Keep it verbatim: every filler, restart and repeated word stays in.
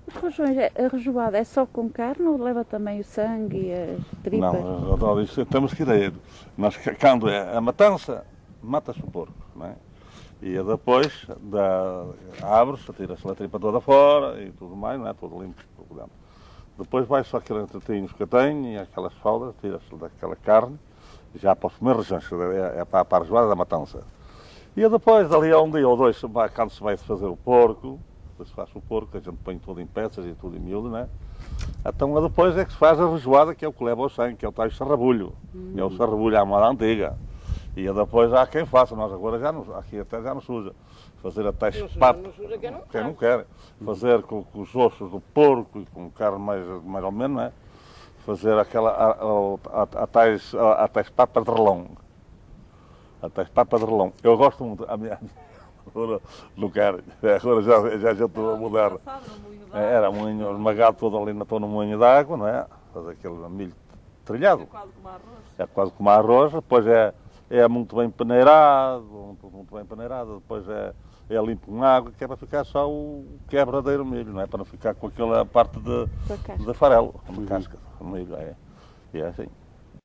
Os rojões, a rejoada é só com carne ou leva também o sangue e as tripas? Não, não, isso temos que ir. Nós, quando é a matança, mata-se o porco, não é? E depois abre-se, tira-se a tripa toda fora e tudo mais, não é? Tudo limpo por dentro. Depois vai só aqueles entretinhos que tem e aquelas faldas, tira-se daquela carne, já para os primeiros rojões, é, é para, para a rejoada da matança. E depois, ali a um dia ou dois, quando se vai fazer o porco, depois se faz o porco, a gente põe tudo em peças e tudo em miúdo, não é? Então depois é que se faz a rejoada, que é o que leva ao sangue, que é o tal sarrabulho. Hum. É o sarrabulho à moda antiga. E depois há quem faça, nós agora já não, aqui até já não suja. Fazer até espato, quem não, quem não quer. Fazer com, com os ossos do porco e com carne mais, mais ou menos, não é? Fazer aquela, a, a, a, a, tais, a, a tais papas de relão. A tais papas de relão. Eu gosto muito, a minha, agora não quero, agora já, já, já estou a mudar. Era moinho esmagado todo ali no, no moinho d'água, não é? Fazer aquele milho trilhado. É quase como arroz. É quase como arroz, depois é, é muito bem peneirado, muito, muito bem peneirado, depois é, é limpo com água, que é para ficar só o quebradeiro milho, não é? Para não ficar com aquela parte de, de farelo, de casca, de milho, é. E é assim.